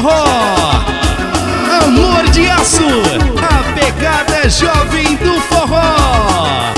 forró. Amor de Aço, a pegada jovem do forró.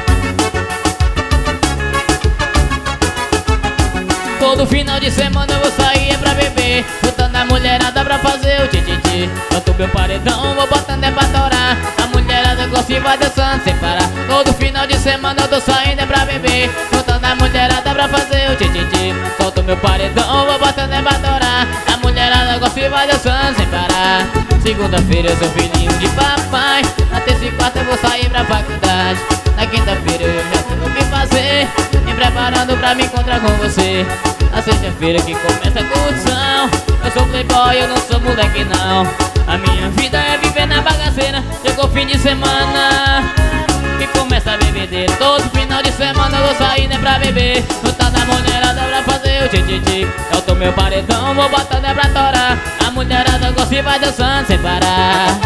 Todo final de semana eu vou sair pra beber, botando a mulherada pra fazer o tchititi. Boto meu paredão, vou botando é pra torar. A mulherada gosta e vai dançando sem parar. Todo final de semana eu tô saindo é pra beber, botando a mulherada pra fazer o tchititi. Solto meu paredão, vou botando é pra torar. A mulherada gosta e vai dançando sem parar. Segunda-feira eu sou filhinho de papai, na terça e quarta eu vou sair pra faculdade. Na quinta-feira eu já tenho o que fazer, me preparando pra me encontrar com você. Na sexta-feira que começa a curtição, eu sou playboy, eu não sou moleque não. A minha vida é viver na bagaceira. Chegou fim de semana que começa a bebedeira. Todo final de semana eu vou sair né pra beber, botando a mulherada pra fazer o tchititi. Eu tô meu paredão, vou botando é pra torar. A mulherada gosta e vai dançando sem parar.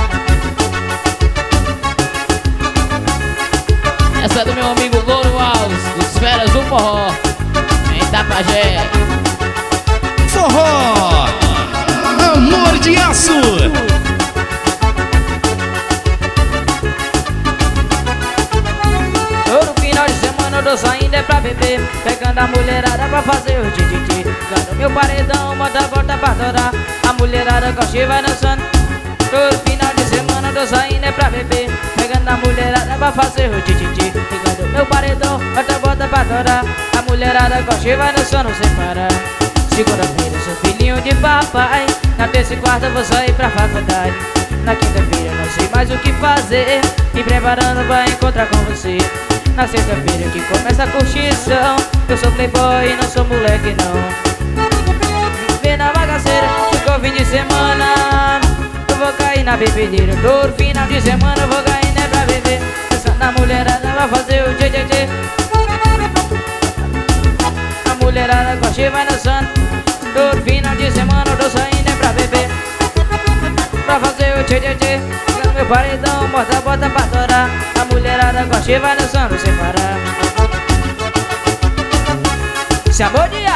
Essa é do meu amigo Louro Alves, dos Feras do Forró, em Itapajé. Forró, Amor de Aço. Todo final de semana eu tô saindo é pra beber, pegando a mulherada pra fazer o tchititi. Dando meu paredão, bota a volta pra adorar. A mulherada gosta e vai dançando. Todo final de semana eu tô saindo é pra beber, pegando a mulherada pra fazer o tchititi. Pegando meu paredão, bota a volta pra adorar. A mulherada gosta e vai dançando sem parar. Segunda-feira eu sou filhinho de papai, na terça e quarta eu vou sair pra faculdade. Na quinta-feira eu não sei mais o que fazer, me preparando pra encontrar com você. Na sexta-feira que começa a curtição, eu sou playboy e não sou moleque não. Vem na bagaceira, ficou fim de semana, eu vou cair na bebedeira. Todo final de semana eu vou cair né pra beber, dançando na mulherada vai fazer o tchê tchê tchê. A mulherada gosta e vai dançando. Todo final de semana eu tô saindo é pra beber, pra fazer o tchê tchê tchê. Pegando meu paredão, bota pra torar. A mulherada gosta e vai dançando sem parar. Se amor de